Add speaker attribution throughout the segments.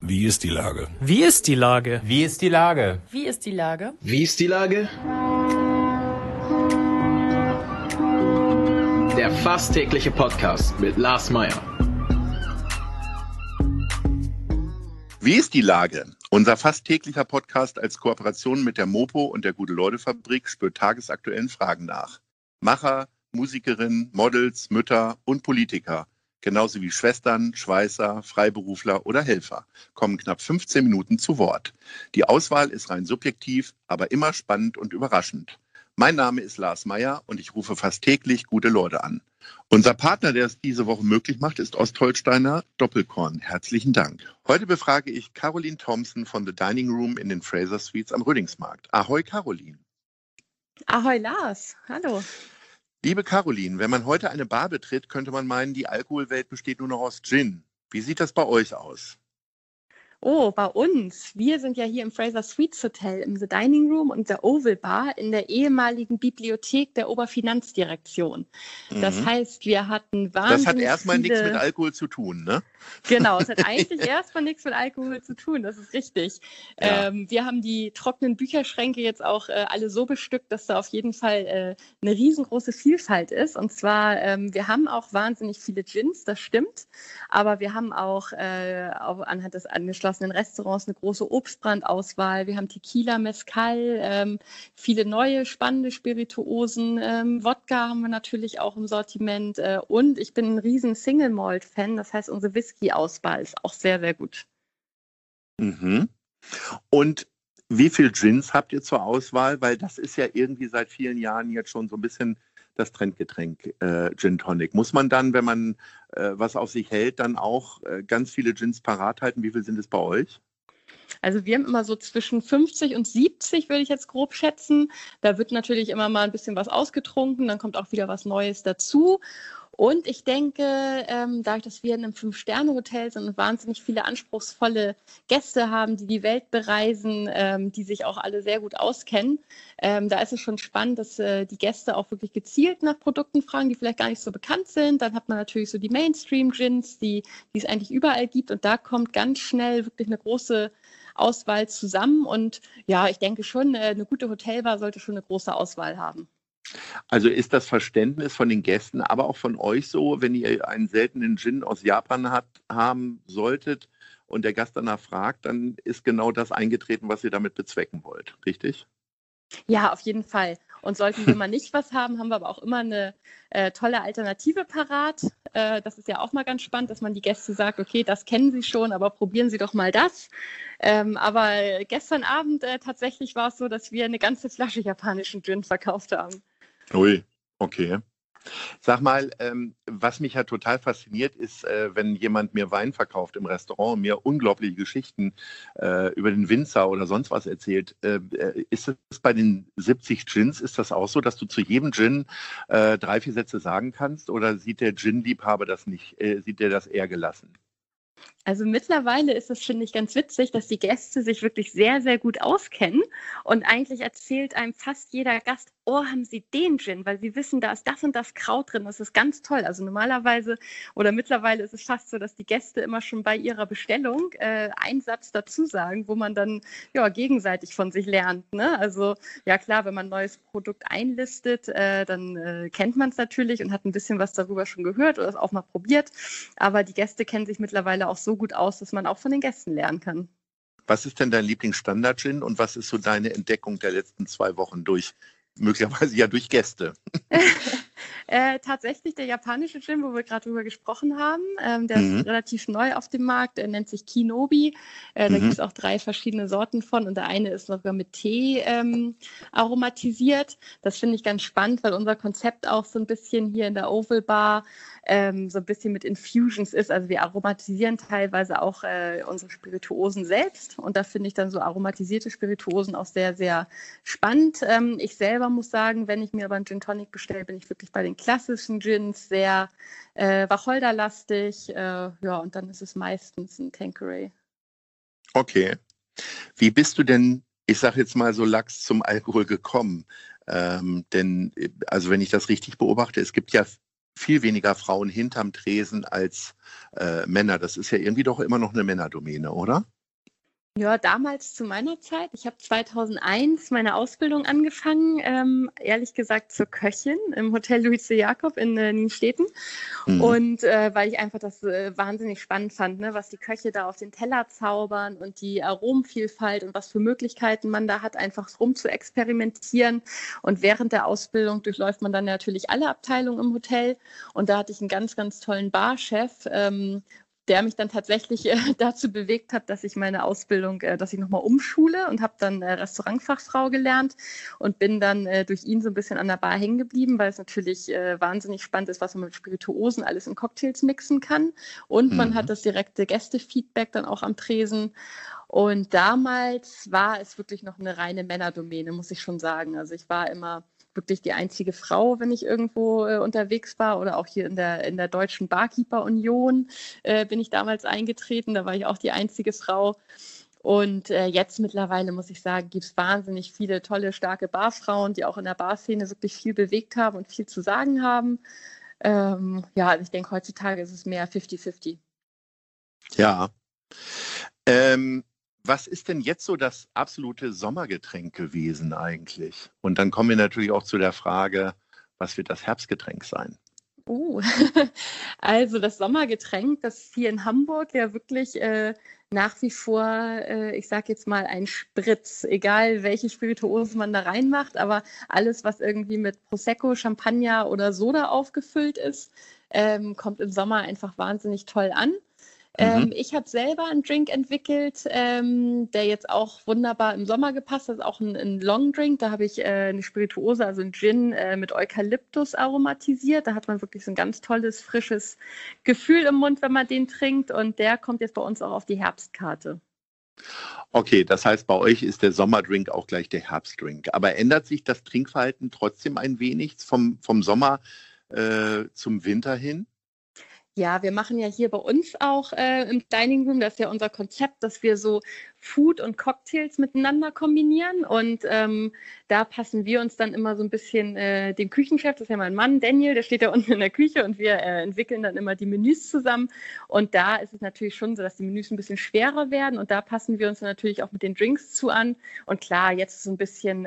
Speaker 1: Wie ist die Lage?
Speaker 2: Wie ist die Lage?
Speaker 3: Wie ist die Lage?
Speaker 4: Wie ist die Lage?
Speaker 5: Wie ist die Lage? Der fast tägliche Podcast mit Lars Meyer.
Speaker 6: Wie ist die Lage? Unser fast täglicher Podcast als Kooperation mit der Mopo und der Gute-Leute-Fabrik spürt tagesaktuellen Fragen nach. Macher, Musikerinnen, Models, Mütter und Politiker, genauso wie Schwestern, Schweißer, Freiberufler oder Helfer, kommen knapp 15 Minuten zu Wort. Die Auswahl ist rein subjektiv, aber immer spannend und überraschend. Mein Name ist Lars Meyer und ich rufe fast täglich gute Leute an. Unser Partner, der es diese Woche möglich macht, ist Ostholsteiner Doppelkorn. Herzlichen Dank. Heute befrage ich Caroline Thompson von The Dining Room in den Fraser Suites am Rödingsmarkt. Ahoi, Caroline.
Speaker 4: Ahoi Lars, hallo.
Speaker 6: Liebe Caroline, wenn man heute eine Bar betritt, könnte man meinen, die Alkoholwelt besteht nur noch aus Gin. Wie sieht das bei euch aus?
Speaker 4: Oh, bei uns. Wir sind ja hier im Fraser Suites Hotel im The Dining Room und der Oval Bar in der ehemaligen Bibliothek der Oberfinanzdirektion. Das heißt, wir hatten wahnsinnig
Speaker 6: Das hat erstmal
Speaker 4: viele...
Speaker 6: nichts mit Alkohol zu tun, ne?
Speaker 4: Genau, es hat eigentlich erstmal nichts mit Alkohol zu tun, das ist richtig.
Speaker 6: Ja.
Speaker 4: Wir haben die trockenen Bücherschränke jetzt auch alle so bestückt, dass da auf jeden Fall eine riesengroße Vielfalt ist. Und zwar, wir haben auch wahnsinnig viele Gins, das stimmt, aber wir haben auch anhand des angeschlossenen Restaurants eine große Obstbrandauswahl. Wir haben Tequila, Mezcal, viele neue spannende Spirituosen. Wodka haben wir natürlich auch im Sortiment. Und ich bin ein riesen Single Malt Fan. Das heißt, unsere Whisky-Auswahl ist auch sehr, sehr gut.
Speaker 6: Mhm. Und wie viel Gins habt ihr zur Auswahl? Weil das ist ja irgendwie seit vielen Jahren jetzt schon so ein bisschen das Trendgetränk Gin Tonic. Muss man dann, wenn man was auf sich hält, dann auch ganz viele Gins parat halten? Wie viel sind es bei euch?
Speaker 4: Also wir haben immer so zwischen 50 und 70, würde ich jetzt grob schätzen. Da wird natürlich immer mal ein bisschen was ausgetrunken, dann kommt auch wieder was Neues dazu. Und ich denke, dadurch, dass wir in einem 5-Sterne-Hotel sind und wahnsinnig viele anspruchsvolle Gäste haben, die die Welt bereisen, die sich auch alle sehr gut auskennen, da ist es schon spannend, dass die Gäste auch wirklich gezielt nach Produkten fragen, die vielleicht gar nicht so bekannt sind. Dann hat man natürlich so die Mainstream-Gins, die es eigentlich überall gibt. Und da kommt ganz schnell wirklich eine große Auswahl zusammen. Und ja, ich denke schon, eine gute Hotelbar sollte schon eine große Auswahl haben.
Speaker 6: Also ist das Verständnis von den Gästen, aber auch von euch so, wenn ihr einen seltenen Gin aus Japan haben solltet und der Gast danach fragt, dann ist genau das eingetreten, was ihr damit bezwecken wollt, richtig?
Speaker 4: Ja, auf jeden Fall. Und sollten wir mal nicht was haben, haben wir aber auch immer eine tolle Alternative parat. Das ist ja auch mal ganz spannend, dass man die Gäste sagt, okay, das kennen Sie schon, aber probieren Sie doch mal das. Aber gestern Abend tatsächlich war es so, dass wir eine ganze Flasche japanischen Gin verkauft haben.
Speaker 6: Ui, okay. Sag mal, was mich ja total fasziniert ist, wenn jemand mir Wein verkauft im Restaurant und mir unglaubliche Geschichten über den Winzer oder sonst was erzählt. Ist es bei den 70 Gins, ist das auch so, dass du zu jedem Gin 3, 4 Sätze sagen kannst? Oder sieht der Gin-Liebhaber das nicht, sieht der das eher gelassen?
Speaker 4: Also mittlerweile ist es, finde ich, ganz witzig, dass die Gäste sich wirklich sehr, sehr gut auskennen und eigentlich erzählt einem fast jeder Gast, oh, haben Sie den Gin, weil sie wissen, da ist das und das Kraut drin, das ist ganz toll. Also normalerweise oder mittlerweile ist es fast so, dass die Gäste immer schon bei ihrer Bestellung einen Satz dazu sagen, wo man dann ja gegenseitig von sich lernt. Ne? Also ja klar, wenn man ein neues Produkt einlistet, dann kennt man es natürlich und hat ein bisschen was darüber schon gehört oder es auch mal probiert. Aber die Gäste kennen sich mittlerweile auch so gut aus, dass man auch von den Gästen lernen kann.
Speaker 6: Was ist denn dein Lieblingsstandard-Gin und was ist so deine Entdeckung der letzten 2 Wochen möglicherweise ja durch Gäste?
Speaker 4: Tatsächlich der japanische Gin, wo wir gerade drüber gesprochen haben. Der ist relativ neu auf dem Markt. Er nennt sich Kinobi. Da gibt es auch 3 verschiedene Sorten von. Und der eine ist sogar mit Tee aromatisiert. Das finde ich ganz spannend, weil unser Konzept auch so ein bisschen hier in der Oval Bar so ein bisschen mit Infusions ist. Also wir aromatisieren teilweise auch unsere Spirituosen selbst. Und da finde ich dann so aromatisierte Spirituosen auch sehr, sehr spannend. Ich selber muss sagen, wenn ich mir aber einen Gin Tonic bestelle, bin ich wirklich bei den klassischen Gins sehr wacholderlastig. Ja, und dann ist es meistens ein Tanqueray.
Speaker 6: Okay. Wie bist du denn, ich sage jetzt mal so lax, zum Alkohol gekommen? Denn, also wenn ich das richtig beobachte, es gibt ja viel weniger Frauen hinterm Tresen als Männer. Das ist ja irgendwie doch immer noch eine Männerdomäne, oder?
Speaker 4: Ja, damals zu meiner Zeit. Ich habe 2001 meine Ausbildung angefangen, ehrlich gesagt zur Köchin im Hotel Luise Jakob in Nienstedten. Und weil ich einfach das wahnsinnig spannend fand, ne, was die Köche da auf den Teller zaubern und die Aromenvielfalt und was für Möglichkeiten man da hat, einfach rum zu experimentieren. Und während der Ausbildung durchläuft man dann natürlich alle Abteilungen im Hotel. Und da hatte ich einen ganz, ganz tollen Barchef, der mich dann tatsächlich dazu bewegt hat, dass ich meine Ausbildung, dass ich nochmal umschule und habe dann Restaurantfachfrau gelernt und bin dann durch ihn so ein bisschen an der Bar hängen geblieben, weil es natürlich wahnsinnig spannend ist, was man mit Spirituosen alles in Cocktails mixen kann. Und man hat das direkte Gästefeedback dann auch am Tresen. Und damals war es wirklich noch eine reine Männerdomäne, muss ich schon sagen. Also ich war immer wirklich die einzige Frau, wenn ich irgendwo unterwegs war, oder auch hier in der Deutschen Barkeeper-Union bin ich damals eingetreten. Da war ich auch die einzige Frau. Und jetzt mittlerweile, muss ich sagen, gibt es wahnsinnig viele tolle, starke Barfrauen, die auch in der Barszene wirklich viel bewegt haben und viel zu sagen haben. Also ich denke, heutzutage ist es mehr 50-50.
Speaker 6: Ja. Was ist denn jetzt so das absolute Sommergetränk gewesen eigentlich? Und dann kommen wir natürlich auch zu der Frage, was wird das Herbstgetränk sein?
Speaker 4: Also das Sommergetränk, das ist hier in Hamburg ja wirklich nach wie vor, ich sage jetzt mal, ein Spritz, egal welche Spirituosen man da reinmacht, aber alles, was irgendwie mit Prosecco, Champagner oder Soda aufgefüllt ist, kommt im Sommer einfach wahnsinnig toll an. Ich habe selber einen Drink entwickelt, der jetzt auch wunderbar im Sommer gepasst hat. Das ist auch ein Long Drink. Da habe ich eine Spirituose, also ein Gin mit Eukalyptus aromatisiert. Da hat man wirklich so ein ganz tolles, frisches Gefühl im Mund, wenn man den trinkt. Und der kommt jetzt bei uns auch auf die Herbstkarte.
Speaker 6: Okay, das heißt, bei euch ist der Sommerdrink auch gleich der Herbstdrink. Aber ändert sich das Trinkverhalten trotzdem ein wenig vom Sommer zum Winter hin?
Speaker 4: Ja, wir machen ja hier bei uns auch im Dining Room, das ist ja unser Konzept, dass wir so Food und Cocktails miteinander kombinieren. Und da passen wir uns dann immer so ein bisschen dem Küchenchef, das ist ja mein Mann, Daniel, der steht ja unten in der Küche, und wir entwickeln dann immer die Menüs zusammen. Und da ist es natürlich schon so, dass die Menüs ein bisschen schwerer werden. Und da passen wir uns dann natürlich auch mit den Drinks zu an. Und klar, jetzt ist so ein bisschen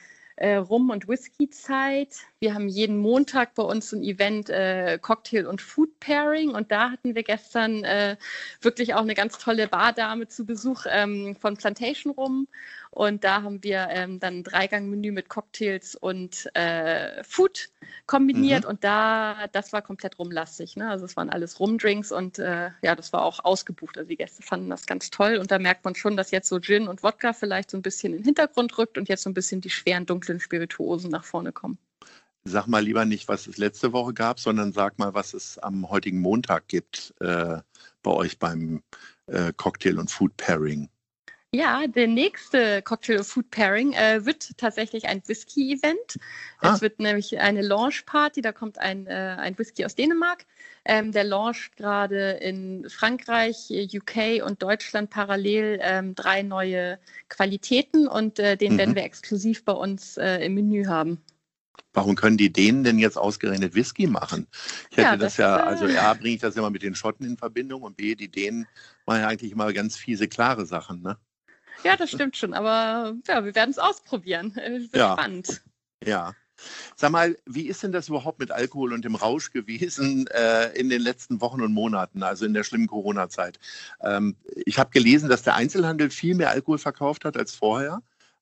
Speaker 4: Rum- und Whisky-Zeit. Wir haben jeden Montag bei uns ein Event Cocktail- und Food-Pairing, und da hatten wir gestern wirklich auch eine ganz tolle Bardame zu Besuch von Plantation Rum, und da haben wir dann ein Dreigang-Menü mit Cocktails und Food kombiniert, und das war komplett rumlastig, ne? Also es waren alles Rumdrinks, und das war auch ausgebucht. Also die Gäste fanden das ganz toll, und da merkt man schon, dass jetzt so Gin und Wodka vielleicht so ein bisschen in den Hintergrund rückt und jetzt so ein bisschen die schweren, dunklen Spirituosen nach vorne kommen.
Speaker 6: Sag mal lieber nicht, was es letzte Woche gab, sondern sag mal, was es am heutigen Montag gibt bei euch beim Cocktail- und Food-Pairing.
Speaker 4: Ja, der nächste Cocktail- und Food-Pairing wird tatsächlich ein Whisky-Event. Es wird nämlich eine Launch-Party, da kommt ein Whisky aus Dänemark. Der launcht gerade in Frankreich, UK und Deutschland parallel 3 neue Qualitäten, und den werden wir exklusiv bei uns im Menü haben.
Speaker 6: Warum können die Dänen denn jetzt ausgerechnet Whisky machen? Ich hätte also A, bringe ich das immer mit den Schotten in Verbindung, und B, die Dänen machen ja eigentlich immer ganz fiese, klare Sachen, ne?
Speaker 4: Ja, das stimmt schon, aber ja, wir werden es ausprobieren. Wird spannend.
Speaker 6: Ja. Sag mal, wie ist denn das überhaupt mit Alkohol und dem Rausch gewesen in den letzten Wochen und Monaten, also in der schlimmen Corona-Zeit? Ich habe gelesen, dass der Einzelhandel viel mehr Alkohol verkauft hat als vorher.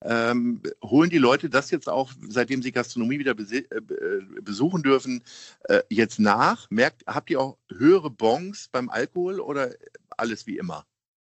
Speaker 6: Holen die Leute das jetzt auch, seitdem sie Gastronomie wieder besuchen dürfen, jetzt nach? Habt ihr auch höhere Bons beim Alkohol oder alles wie immer?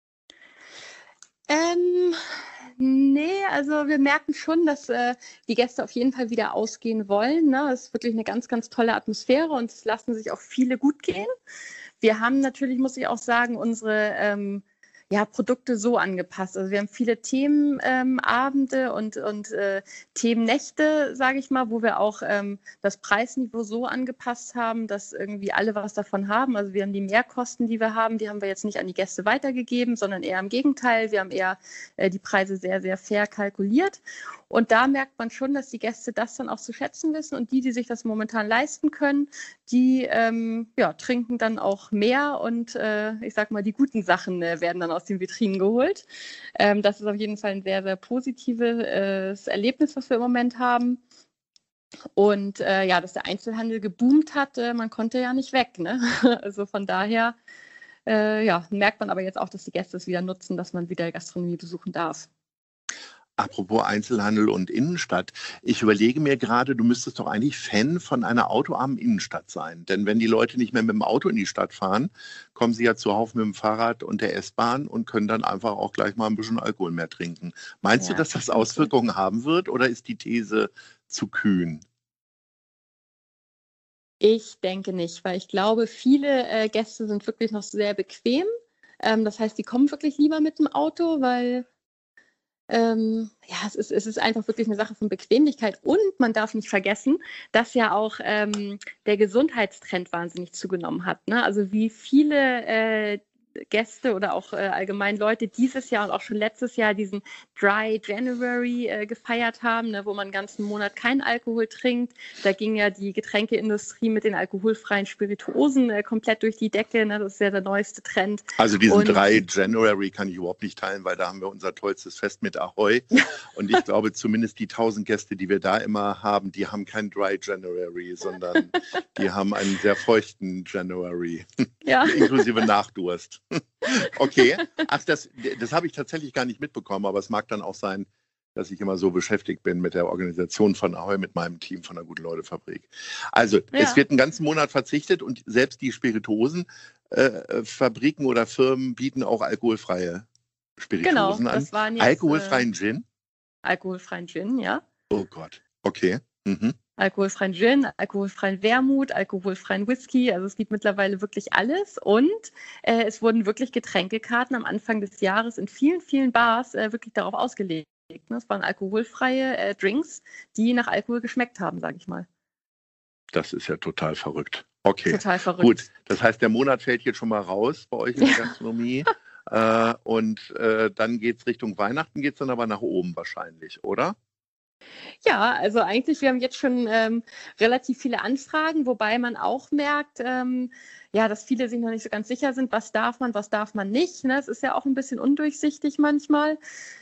Speaker 4: Nee, also wir merken schon, dass die Gäste auf jeden Fall wieder ausgehen wollen, ne? Es ist wirklich eine ganz, ganz tolle Atmosphäre, und es lassen sich auch viele gut gehen. Wir haben natürlich, muss ich auch sagen, unsere Produkte so angepasst. Also wir haben viele Themenabende und Themennächte, sage ich mal, wo wir auch das Preisniveau so angepasst haben, dass irgendwie alle was davon haben. Also wir haben die Mehrkosten, die wir haben wir jetzt nicht an die Gäste weitergegeben, sondern eher im Gegenteil. Wir haben eher die Preise sehr, sehr fair kalkuliert. Und da merkt man schon, dass die Gäste das dann auch zu schätzen wissen. Und die sich das momentan leisten können, die trinken dann auch mehr. Und ich sag mal, die guten Sachen werden dann aus den Vitrinen geholt. Das ist auf jeden Fall ein sehr, sehr positives Erlebnis, was wir im Moment haben. Und dass der Einzelhandel geboomt hat, man konnte ja nicht weg. Ne? Also von daher merkt man aber jetzt auch, dass die Gäste es wieder nutzen, dass man wieder Gastronomie besuchen darf.
Speaker 6: Apropos Einzelhandel und Innenstadt. Ich überlege mir gerade, du müsstest doch eigentlich Fan von einer autoarmen Innenstadt sein. Denn wenn die Leute nicht mehr mit dem Auto in die Stadt fahren, kommen sie ja zuhauf mit dem Fahrrad und der S-Bahn und können dann einfach auch gleich mal ein bisschen Alkohol mehr trinken. Meinst du, dass das Auswirkungen haben wird oder ist die These zu kühn?
Speaker 4: Ich denke nicht, weil ich glaube, viele Gäste sind wirklich noch sehr bequem. Das heißt, die kommen wirklich lieber mit dem Auto, weil es ist einfach wirklich eine Sache von Bequemlichkeit. Und man darf nicht vergessen, dass ja auch der Gesundheitstrend wahnsinnig zugenommen hat. Ne? Also wie viele Gäste oder auch allgemein Leute dieses Jahr und auch schon letztes Jahr diesen Dry January gefeiert haben, ne, wo man einen ganzen Monat keinen Alkohol trinkt. Da ging ja die Getränkeindustrie mit den alkoholfreien Spirituosen komplett durch die Decke. Ne? Das ist ja der neueste Trend.
Speaker 6: Also diesen Dry January kann ich überhaupt nicht teilen, weil da haben wir unser tollstes Fest mit Ahoi. Und ich glaube, zumindest die 1000 Gäste, die wir da immer haben, die haben kein Dry January, sondern die haben einen sehr feuchten January, inklusive Nachdurst. Okay, ach, das habe ich tatsächlich gar nicht mitbekommen, aber es mag dann auch sein, dass ich immer so beschäftigt bin mit der Organisation von Ahoi, mit meinem Team von der Gute-Leute-Fabrik. Also, es wird einen ganzen Monat verzichtet und selbst die Spirituosenfabriken oder Firmen bieten auch alkoholfreie Spirituosen an.
Speaker 4: Das waren jetzt,
Speaker 6: alkoholfreien Gin?
Speaker 4: Alkoholfreien Gin, ja.
Speaker 6: Oh Gott, okay. Mhm.
Speaker 4: Alkoholfreien Gin, alkoholfreien Wermut, alkoholfreien Whisky. Also es gibt mittlerweile wirklich alles. Und es wurden wirklich Getränkekarten am Anfang des Jahres in vielen, vielen Bars wirklich darauf ausgelegt. Es waren alkoholfreie Drinks, die nach Alkohol geschmeckt haben, sage ich mal.
Speaker 6: Das ist ja total verrückt. Okay,
Speaker 4: total verrückt.
Speaker 6: Gut. Das heißt, der Monat fällt jetzt schon mal raus bei euch in der Gastronomie. Und dann geht es Richtung Weihnachten, geht es dann aber nach oben wahrscheinlich, oder?
Speaker 4: Ja, also eigentlich, wir haben jetzt schon relativ viele Anfragen, wobei man auch merkt, dass viele sich noch nicht so ganz sicher sind, was darf man nicht. Ne? Es ist ja auch ein bisschen undurchsichtig manchmal.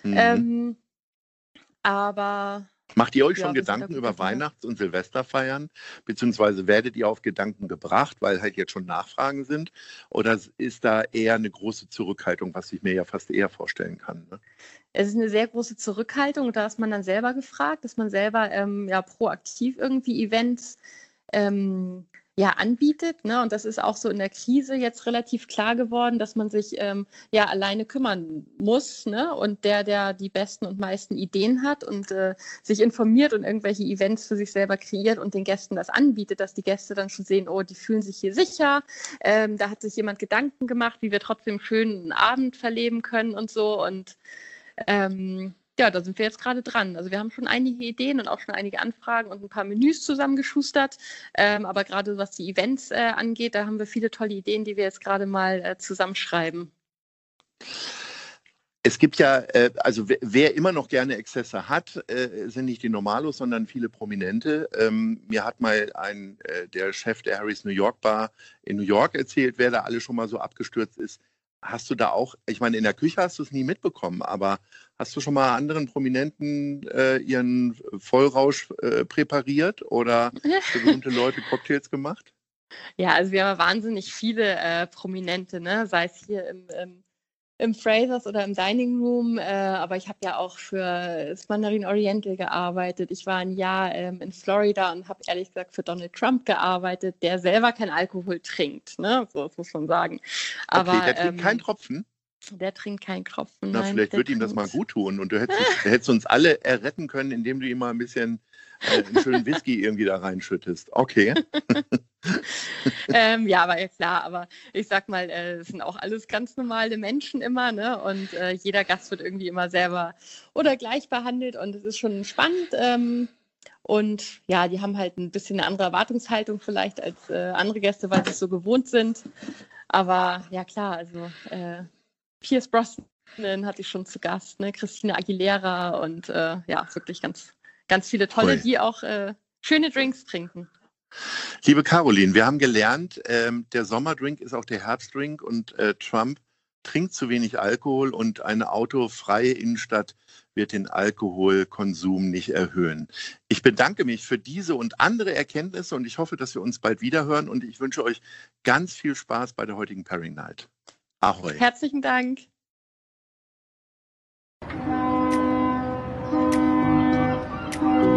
Speaker 4: Aber
Speaker 6: macht ihr euch schon Gedanken über Weihnachts- und Silvesterfeiern? Beziehungsweise werdet ihr auf Gedanken gebracht, weil halt jetzt schon Nachfragen sind? Oder ist da eher eine große Zurückhaltung, was ich mir ja fast eher vorstellen kann? Ne?
Speaker 4: Es ist eine sehr große Zurückhaltung. Da ist man dann selber gefragt, dass man selber proaktiv irgendwie Events anbietet. Ne? Und das ist auch so in der Krise jetzt relativ klar geworden, dass man sich alleine kümmern muss. Ne? Und der die besten und meisten Ideen hat und sich informiert und irgendwelche Events für sich selber kreiert und den Gästen das anbietet, dass die Gäste dann schon sehen, oh, die fühlen sich hier sicher. Da hat sich jemand Gedanken gemacht, wie wir trotzdem schön einen Abend verleben können und so. Und da sind wir jetzt gerade dran. Also wir haben schon einige Ideen und auch schon einige Anfragen und ein paar Menüs zusammengeschustert. Aber gerade was die Events angeht, da haben wir viele tolle Ideen, die wir jetzt gerade mal zusammenschreiben.
Speaker 6: Es gibt ja, also wer immer noch gerne Exzesse hat, sind nicht die Normalos, sondern viele Prominente. Mir hat mal der Chef der Harry's New York Bar in New York erzählt, wer da alle schon mal so abgestürzt ist. Hast du da auch, ich meine, in der Küche hast du es nie mitbekommen, aber hast du schon mal anderen Prominenten ihren Vollrausch präpariert oder für berühmte Leute Cocktails gemacht?
Speaker 4: Ja, also wir haben wahnsinnig viele Prominente, ne? Sei es hier im Frasers oder im Dining Room, aber ich habe ja auch für das Mandarin Oriental gearbeitet. Ich war ein Jahr in Florida und habe ehrlich gesagt für Donald Trump gearbeitet, der selber keinen Alkohol trinkt, ne? So, das muss man sagen. Aber,
Speaker 6: okay, der trinkt keinen Tropfen?
Speaker 4: Der trinkt keinen Tropfen.
Speaker 6: Na, vielleicht wird ihm das mal gut tun und du hättest uns alle erretten können, indem du ihm mal ein bisschen einen schönen Whisky irgendwie da reinschüttest. Okay.
Speaker 4: Aber ja klar, aber ich sag mal, es sind auch alles ganz normale Menschen immer, ne? Und jeder Gast wird irgendwie immer selber oder gleich behandelt und es ist schon spannend. Und ja, die haben halt ein bisschen eine andere Erwartungshaltung vielleicht als andere Gäste, weil sie es so gewohnt sind. Aber ja klar, also Pierce Brosnan hatte ich schon zu Gast, ne? Christina Aguilera und ja, wirklich ganz, ganz viele tolle,
Speaker 6: Cool.
Speaker 4: die auch schöne Drinks trinken.
Speaker 6: Liebe Caroline, wir haben gelernt, der Sommerdrink ist auch der Herbstdrink und Trump trinkt zu wenig Alkohol und eine autofreie Innenstadt wird den Alkoholkonsum nicht erhöhen. Ich bedanke mich für diese und andere Erkenntnisse und ich hoffe, dass wir uns bald wiederhören und ich wünsche euch ganz viel Spaß bei der heutigen Pairing Night. Ahoi.
Speaker 4: Herzlichen Dank.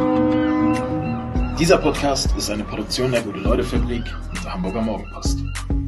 Speaker 5: Dieser Podcast ist eine Produktion der Gute-Leute-Fabrik und der Hamburger Morgenpost.